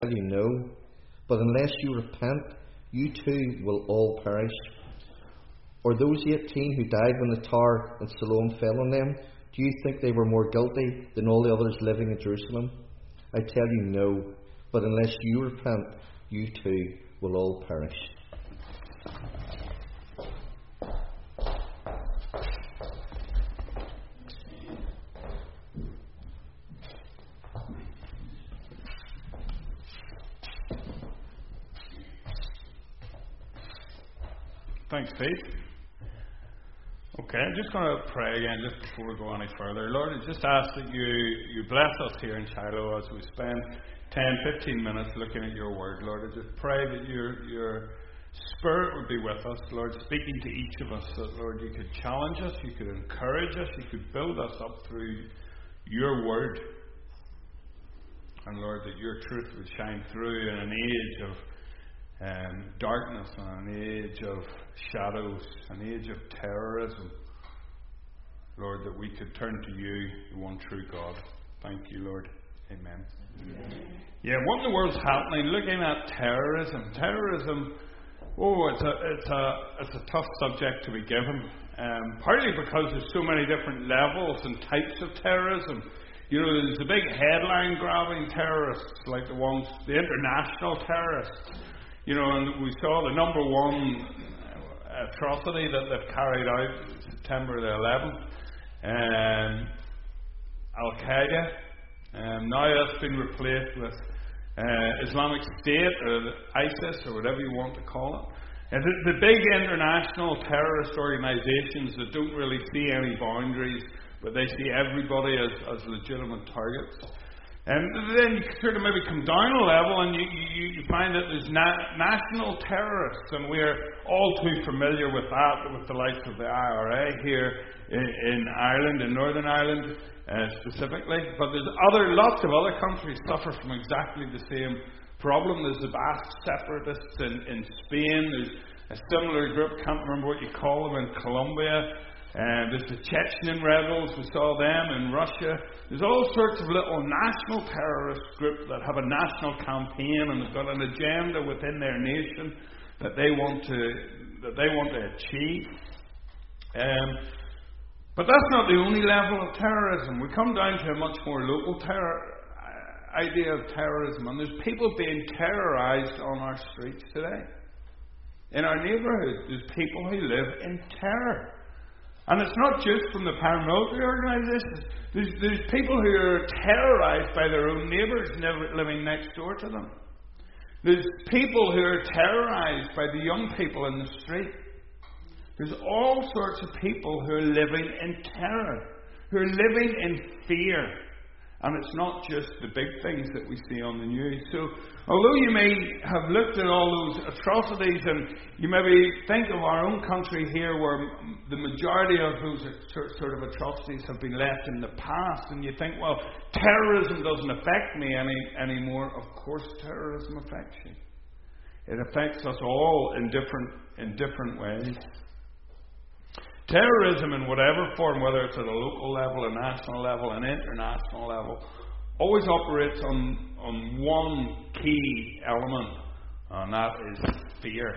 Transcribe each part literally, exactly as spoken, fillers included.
you no, but unless you repent, you too will all perish. Or those eighteen who died when the tower in Siloam fell on them, do you think they were more guilty than all the others living in Jerusalem? I tell you no, but unless you repent, you too will all perish. Thanks, Pete. Okay, I'm just going to pray again just before we go any further. Lord, I just ask that you, you bless us here in Shiloh as we spend ten, fifteen minutes looking at your word. Lord, I just pray that your, your Spirit would be with us, Lord, speaking to each of us, that, Lord, you could challenge us, you could encourage us, you could build us up through your word. And, Lord, that your truth would shine through in an age of Um, darkness, and an age of shadows, an age of terrorism. Lord, that we could turn to you, the one true God. Thank you, Lord. Amen. Amen. Yeah, what in the world's happening? Looking at terrorism. Terrorism, oh, it's a, it's a, it's a tough subject to be given. Um, partly because there's so many different levels and types of terrorism. You know, there's the big headline-grabbing terrorists, like the ones, the international terrorists. You know, and we saw the number one atrocity that they've carried out September the eleventh, um, Al-Qaeda. Um, now that's been replaced with uh, Islamic State or ISIS or whatever you want to call it. And the, the big international terrorist organisations that don't really see any boundaries, but they see everybody as, as legitimate targets. And then you sort of maybe come down a level and you, you, you find that there's na- national terrorists, and we're all too familiar with that, with the likes of the I R A here in, in Ireland, in Northern Ireland uh, specifically. But there's other, lots of other countries suffer from exactly the same problem. There's the Basque separatists in, in Spain. There's a similar group, can't remember what you call them, in Colombia. Uh, there's the Chechen rebels, we saw them in Russia. There's all sorts of little national terrorist groups that have a national campaign and they've got an agenda within their nation that they want to that they want to achieve. Um, but that's not the only level of terrorism. We come down to a much more local terror idea of terrorism, and there's people being terrorized on our streets today. In our neighbourhoods, there's people who live in terror. And it's not just from the paramilitary organisations. There's, there's people who are terrorised by their own neighbours living next door to them. There's people who are terrorised by the young people in the street. There's all sorts of people who are living in terror, who are living in fear. And it's not just the big things that we see on the news. So, although you may have looked at all those atrocities, and you maybe think of our own country here where the majority of those sort of atrocities have been left in the past, and you think, well, terrorism doesn't affect me any anymore. Of course terrorism affects you. It affects us all in different in different ways. Terrorism in whatever form, whether it's at a local level, a national level, an international level, always operates on, on one key element, and that is fear.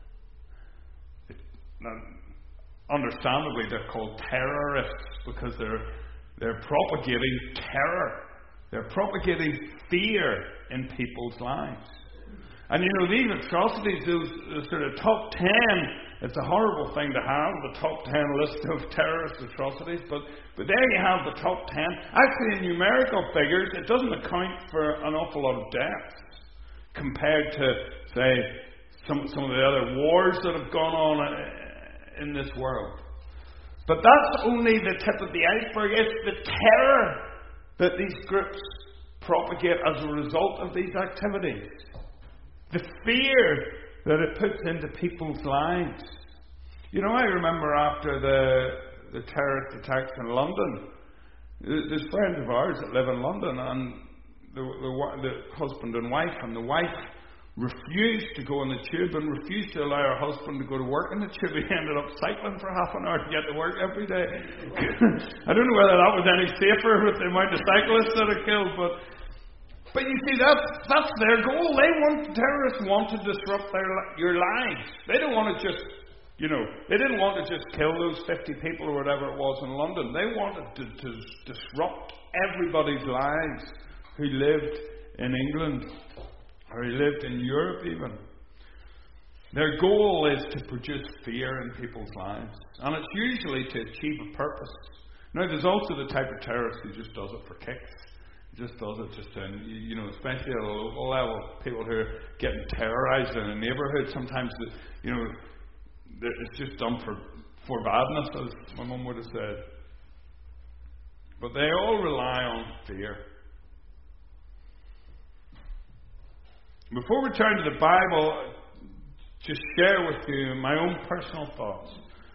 It, now, understandably, they're called terrorists because they're they're propagating terror. They're propagating fear in people's lives. And you know, these atrocities, those, those sort of top ten, it's a horrible thing to have, the top ten list of terrorist atrocities, but, but there you have the top ten. Actually, in numerical figures, it doesn't account for an awful lot of deaths compared to, say, some, some of the other wars that have gone on in this world. But that's only the tip of the iceberg. It's the terror that these groups propagate as a result of these activities. The fear that it puts into people's lives. You know, I remember after the the terrorist attacks in London, there's friends of ours that live in London, and the, the, the husband and wife, and the wife refused to go on the tube and refused to allow her husband to go to work in the tube. He ended up cycling for half an hour to get to work every day. I don't know whether that was any safer with the amount of cyclists that are killed, but But you see, that's, that's their goal. They want, terrorists want to disrupt their your lives. They don't want to just, you know, they didn't want to just kill those fifty people or whatever it was in London. They wanted to, to disrupt everybody's lives who lived in England or who lived in Europe even. Their goal is to produce fear in people's lives. And it's usually to achieve a purpose. Now, there's also the type of terrorist who just does it for kicks. He just does it just in, you know, especially at a local level. People who are getting terrorized in a neighbourhood, sometimes, the, you know, it's just done for, for badness, as my mum would have said. But they all rely on fear. Before we turn to the Bible, just share with you my own personal thoughts.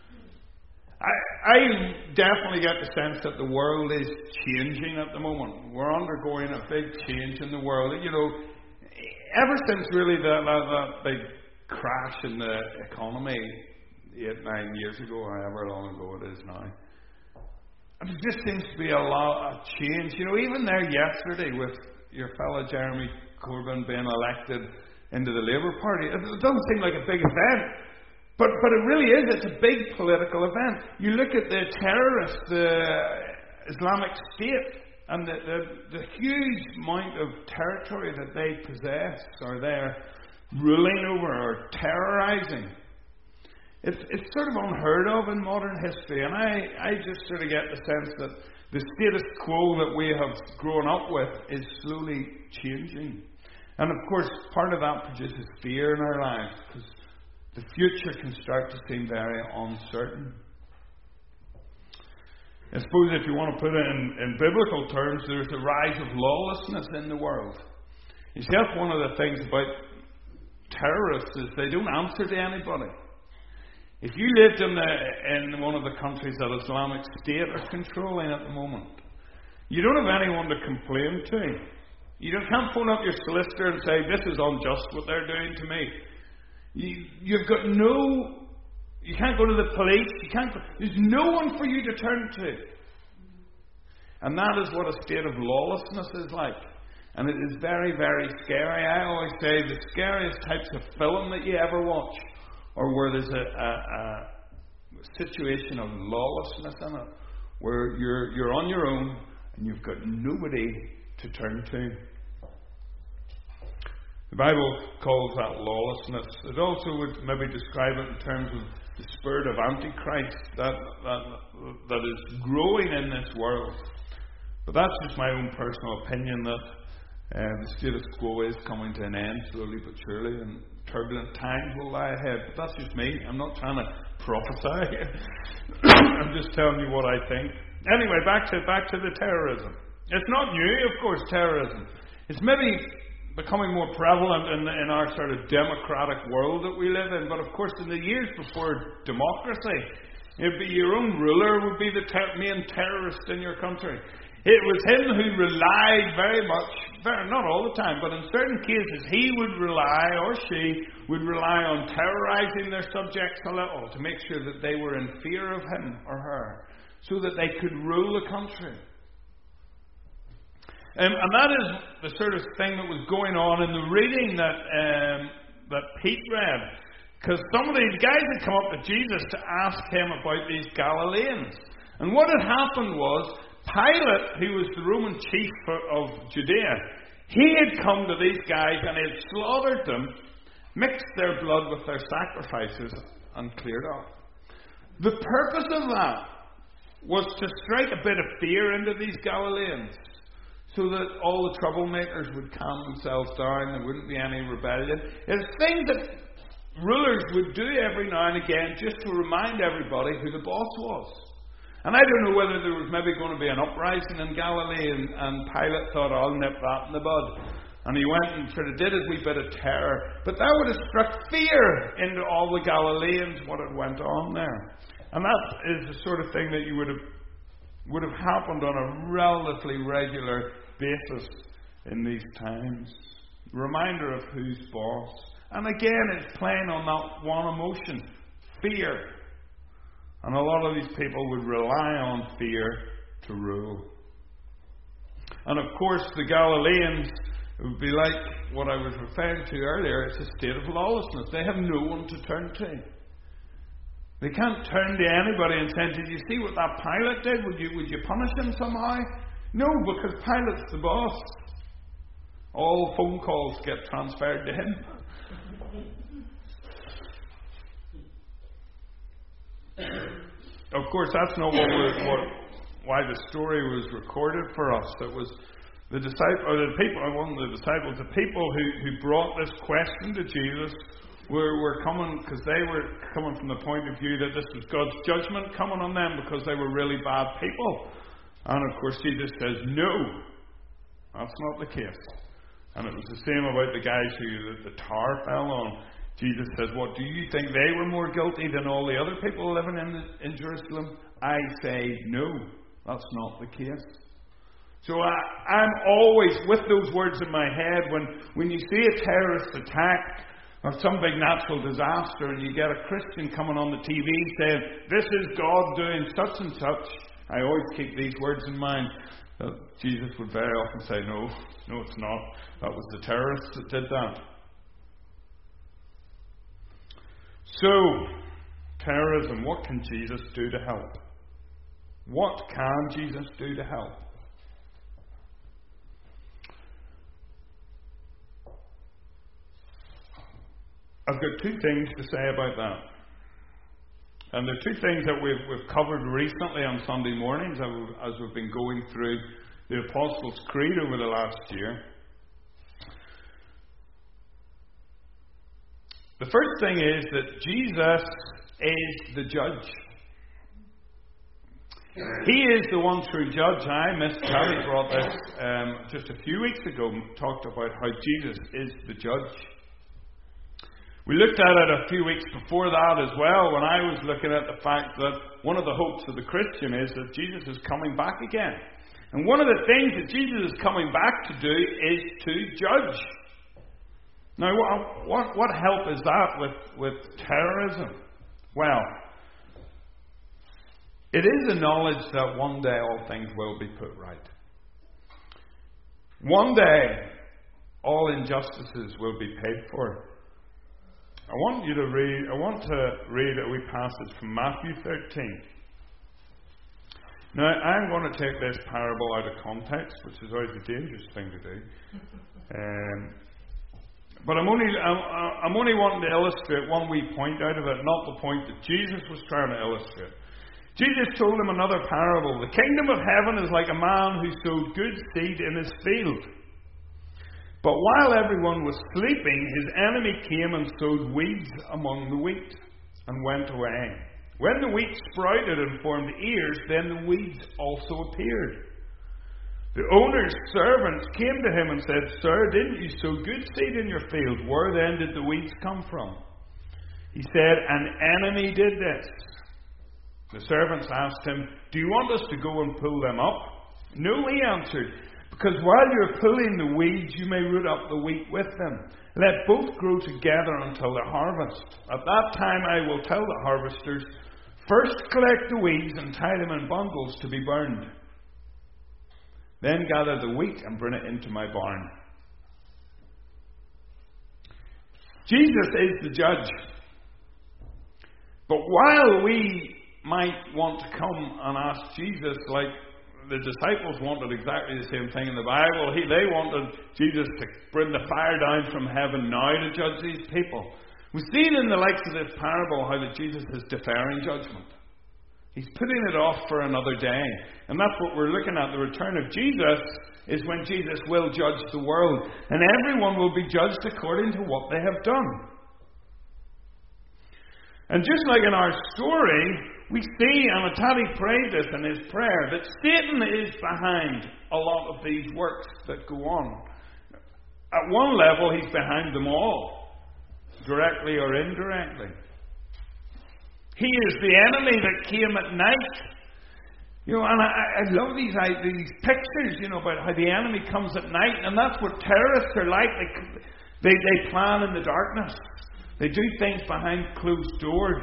I, I definitely get the sense that the world is changing at the moment. We're undergoing a big change in the world. You know, ever since really that, that, that big crash in the economy eight, nine years ago, however long ago it is now, there just seems to be a lot of change. You know, even there yesterday with your fellow Jeremy Corbyn being elected into the Labour Party, it doesn't seem like a big event. But but it really is. It's a big political event. You look at the terrorists, the Islamic State, and the, the, the huge amount of territory that they possess, or they're ruling over, or terrorizing. It's, it's sort of unheard of in modern history. And I, I just sort of get the sense that the status quo that we have grown up with is slowly changing. And of course, part of that produces fear in our lives, because the future can start to seem very uncertain. I suppose if you want to put it in, in biblical terms, there's a rise of lawlessness in the world. You see, that's one of the things about terrorists, is they don't answer to anybody. If you lived in, the, in one of the countries that Islamic State are controlling at the moment, you don't have anyone to complain to. You can't phone up your solicitor and say, this is unjust what they're doing to me. You, you've got no, you can't go to the police, you can't go, there's no one for you to turn to. And that is what a state of lawlessness is like. And it is very, very scary. I always say the scariest types of film that you ever watch are where there's a, a, a situation of lawlessness in it, where you're you're on your own and you've got nobody to turn to. The Bible calls that lawlessness. It also would maybe describe it in terms of the spirit of Antichrist that, that, that is growing in this world. But that's just my own personal opinion, that uh, the status quo is coming to an end slowly but surely, and turbulent times will lie ahead. But that's just me. I'm not trying to prophesy. I'm just telling you what I think. Anyway, back to back to the terrorism. It's not new, of course, terrorism. It's maybe becoming more prevalent in, in our sort of democratic world that we live in. But of course, in the years before democracy, it'd be your own ruler would be the ter- main terrorist in your country. It was him who relied very much, very, not all the time, but in certain cases, he would rely, or she would rely on terrorizing their subjects a little to make sure that they were in fear of him or her, so that they could rule the country. Um, and that is the sort of thing that was going on in the reading that um, that Pete read. Because some of these guys had come up to Jesus to ask him about these Galileans. And what had happened was, Pilate, who was the Roman chief of Judea, he had come to these guys and he had slaughtered them, mixed their blood with their sacrifices, and cleared off. The purpose of that was to strike a bit of fear into these Galileans, so that all the troublemakers would calm themselves down, there wouldn't be any rebellion. It's things that rulers would do every now and again just to remind everybody who the boss was. And I don't know whether there was maybe going to be an uprising in Galilee, and, and Pilate thought, I'll nip that in the bud. And he went and sort of did his wee bit of terror. But that would have struck fear into all the Galileans, what had went on there. And that is the sort of thing that you would have would have happened on a relatively regular basis in these times. Reminder of who's boss. And again, it's playing on that one emotion, fear. And a lot of these people would rely on fear to rule. And of course, the Galileans, It would be like what I was referring to earlier. It's a state of lawlessness. They have no one to turn to. They can't turn to anybody and say, did you see what that Pilate did? Would you, would you punish him somehow? No, because Pilate's the boss. All phone calls get transferred to him. Of course, that's not what, was, what why the story was recorded for us. It was the disciple, or the people, one of the disciples, the people who, who brought this question to Jesus were, were coming because they were coming from the point of view that this was God's judgment coming on them because they were really bad people. And of course, Jesus says, no, that's not the case. And it was the same about the guys who the, the tar fell on. Jesus says, what, do you think they were more guilty than all the other people living in, in Jerusalem? I say, no, that's not the case. So I, I'm always with those words in my head when, when you see a terrorist attack or some big natural disaster and you get a Christian coming on the T V saying, this is God doing such and such. I always keep these words in mind. Uh, Jesus would very often say, no, no it's not. That was the terrorists that did that. So, terrorism, what can Jesus do to help? What can Jesus do to help? I've got two things to say about that. And the two things that we've, we've covered recently on Sunday mornings as we've, as we've been going through the Apostles' Creed over the last year. The first thing is that Jesus is the judge. He is the one true judge. I, Miss Kelly, brought this um, just a few weeks ago, talked about how Jesus is the judge. We looked at it a few weeks before that as well, when I was looking at the fact that one of the hopes of the Christian is that Jesus is coming back again. And one of the things that Jesus is coming back to do is to judge. Now, what, what, what help is that with, with terrorism? Well, it is the knowledge that one day all things will be put right. One day, all injustices will be paid for. I want you to read, I want to read a wee passage from Matthew thirteen. Now, I'm going to take this parable out of context, which is always a dangerous thing to do. Um, but I'm only, I'm, I'm only wanting to illustrate one wee point out of it, not the point that Jesus was trying to illustrate. Jesus told him another parable. The kingdom of heaven is like a man who sowed good seed in his field. But while everyone was sleeping, his enemy came and sowed weeds among the wheat and went away. When the wheat sprouted and formed ears, then the weeds also appeared. The owner's servants came to him and said, Sir, didn't you sow good seed in your field? Where then did the weeds come from? He said, An enemy did this. The servants asked him, Do you want us to go and pull them up? No, he answered. Because while you're pulling the weeds, you may root up the wheat with them. Let both grow together until the harvest. At that time I will tell the harvesters, first collect the weeds and tie them in bundles to be burned. Then gather the wheat and bring it into my barn. Jesus is the judge. But while we might want to come and ask Jesus, like the disciples wanted exactly the same thing in the Bible. He, they wanted Jesus to bring the fire down from heaven now to judge these people. We've seen in the likes of this parable how that Jesus is deferring judgment. He's putting it off for another day. And that's what we're looking at. The return of Jesus is when Jesus will judge the world. And everyone will be judged according to what they have done. And just like in our story, we see, and Atali prayed this in his prayer, that Satan is behind a lot of these works that go on. At one level, he's behind them all, directly or indirectly. He is the enemy that came at night. You know, and I, I love these, I, these pictures, you know, about how the enemy comes at night, and that's what terrorists are like. They, they, they plan in the darkness. They do things behind closed doors.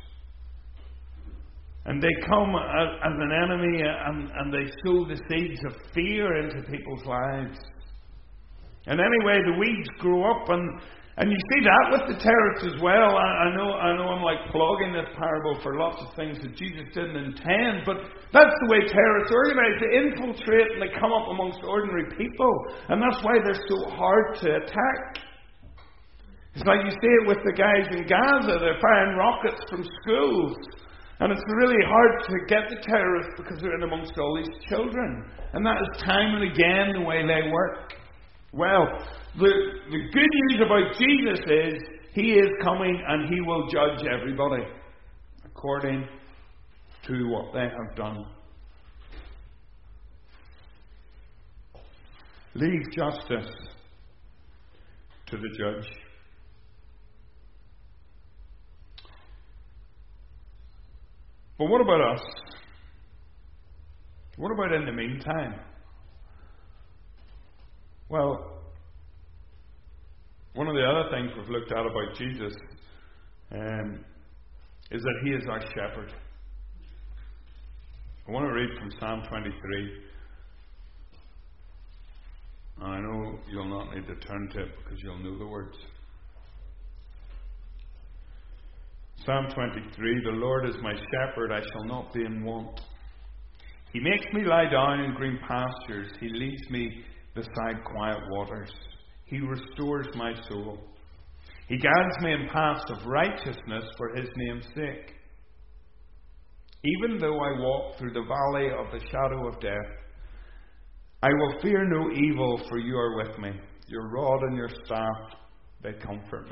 And they come as, as an enemy and, and they sow the seeds of fear into people's lives. And anyway, the weeds grow up, and, and you see that with the terrorists as well. I, I know I know I'm like plugging this parable for lots of things that Jesus didn't intend, but that's the way terrorists organize. They infiltrate and they come up amongst ordinary people, and that's why they're so hard to attack. It's like you see it with the guys in Gaza. They're firing rockets from schools. And it's really hard to get the terrorists because they're in amongst all these children. And that is time and again the way they work. Well, the, the good news about Jesus is He is coming and He will judge everybody according to what they have done. Leave justice to the judge. But what about us? What about in the meantime? Well, one of the other things we've looked at about Jesus um, is that He is our shepherd. I want to read from Psalm twenty-three. And I know you'll not need to turn to it because you'll know the words. Psalm twenty-three, the Lord is my shepherd, I shall not be in want. He makes me lie down in green pastures. He leads me beside quiet waters. He restores my soul. He guides me in paths of righteousness for His name's sake. Even though I walk through the valley of the shadow of death, I will fear no evil, for You are with me. Your rod and Your staff, they comfort me.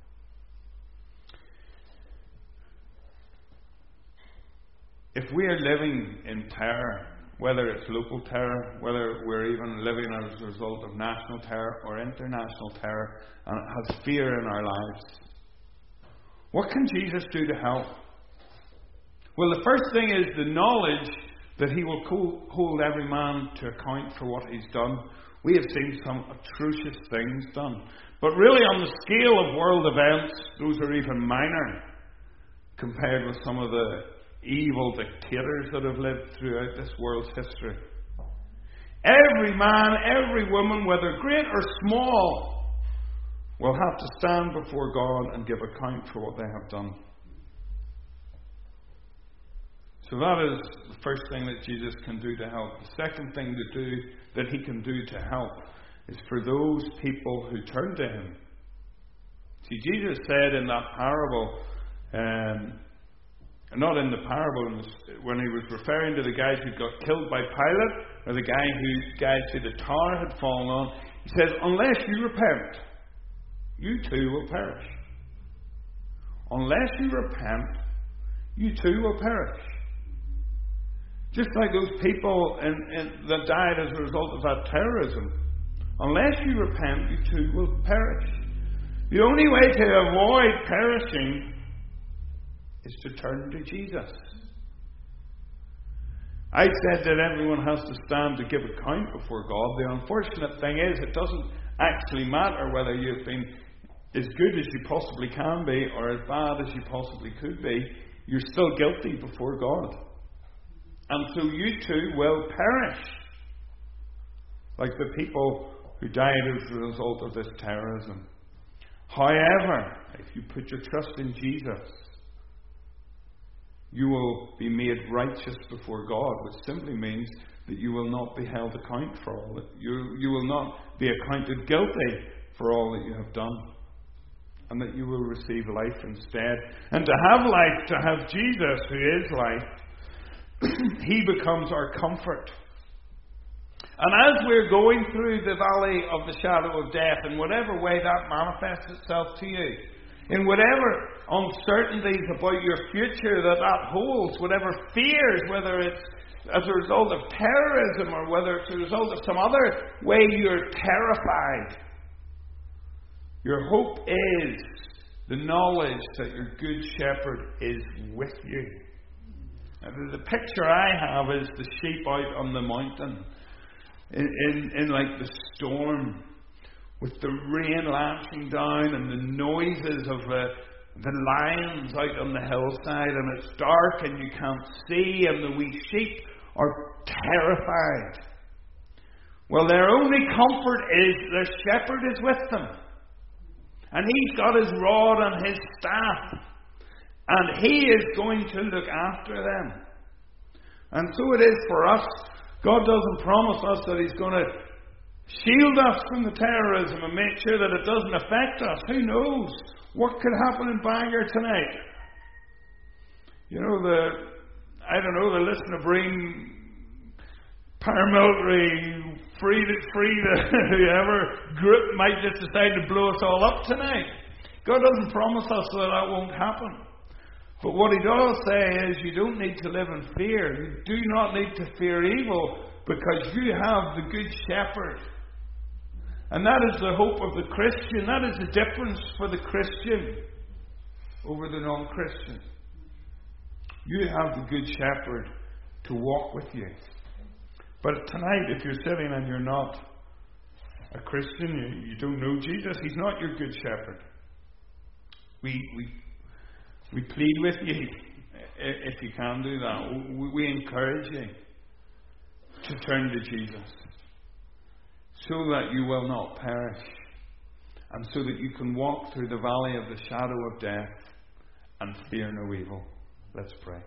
If we are living in terror, whether it's local terror, whether we're even living as a result of national terror or international terror, and it has fear in our lives, what can Jesus do to help? Well, the first thing is the knowledge that He will hold every man to account for what he's done. We have seen some atrocious things done. But really, on the scale of world events, those are even minor compared with some of the evil dictators that have lived throughout this world's history. Every man, every woman, whether great or small, will have to stand before God and give account for what they have done. So that is the first thing that Jesus can do to help. The second thing to do that He can do to help is for those people who turn to Him. See, Jesus said in that parable, um, not in the parable, when He was referring to the guys who got killed by Pilate, or the guy who, guys who the tar had fallen on, He says, unless you repent, you too will perish. Unless you repent, you too will perish. Just like those people in, in, that died as a result of that terrorism. Unless you repent, you too will perish. The only way to avoid perishing is to turn to Jesus. I said that everyone has to stand to give account before God. The unfortunate thing is, it doesn't actually matter whether you've been as good as you possibly can be or as bad as you possibly could be. You're still guilty before God. And so you too will perish. Like the people who died as a result of this terrorism. However, if you put your trust in Jesus, you will be made righteous before God, which simply means that you will not be held account for all that. You, you will not be accounted guilty for all that you have done. And that you will receive life instead. And to have life, to have Jesus, who is life, He becomes our comfort. And as we're going through the valley of the shadow of death, in whatever way that manifests itself to you, in whatever uncertainties about your future that that holds, whatever fears, whether it's as a result of terrorism or whether it's a result of some other way you're terrified, your hope is the knowledge that your good shepherd is with you. And the picture I have is the sheep out on the mountain in, in, in like the storm, with the rain lashing down and the noises of the, the lions out on the hillside, and it's dark and you can't see, and the wee sheep are terrified. Well, their only comfort is their shepherd is with them. And he's got his rod and his staff. And he is going to look after them. And so it is for us. God doesn't promise us that he's going to shield us from the terrorism and make sure that it doesn't affect us. Who knows? What could happen in Bangor tonight? You know, the, I don't know, the Listen to Breen paramilitary, free to, free to whoever group might just decide to blow us all up tonight. God doesn't promise us that that won't happen. But what he does say is you don't need to live in fear. You do not need to fear evil because you have the Good Shepherd. And that is the hope of the Christian. That is the difference for the Christian over the non-Christian. You have the Good Shepherd to walk with you. But tonight, if you're sitting and you're not a Christian, you, you don't know Jesus, he's not your Good Shepherd. We, we, we plead with you, if you can do that. We, we encourage you to turn to Jesus so that you will not perish and so that you can walk through the valley of the shadow of death and fear no evil. Let's pray.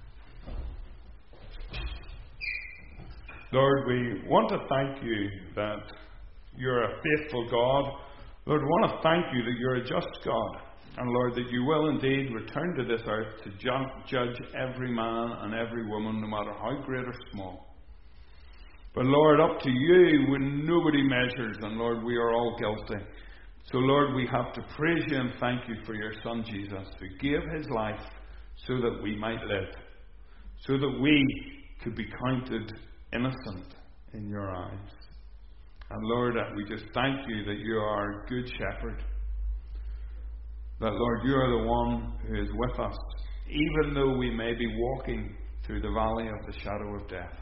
Lord, we want to thank you that you're a faithful God. Lord, we want to thank you that you're a just God. And Lord, that you will indeed return to this earth to ju- judge every man and every woman, no matter how great or small. But Lord, up to you when nobody measures, and Lord, we are all guilty. So Lord, we have to praise you and thank you for your Son Jesus, who gave his life so that we might live, so that we could be counted innocent in your eyes. And Lord, we just thank you that you are a good shepherd. That, Lord, you are the one who is with us, even though we may be walking through the valley of the shadow of death.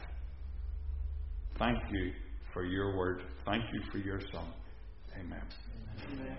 Thank you for your word. Thank you for your Son. Amen. Amen.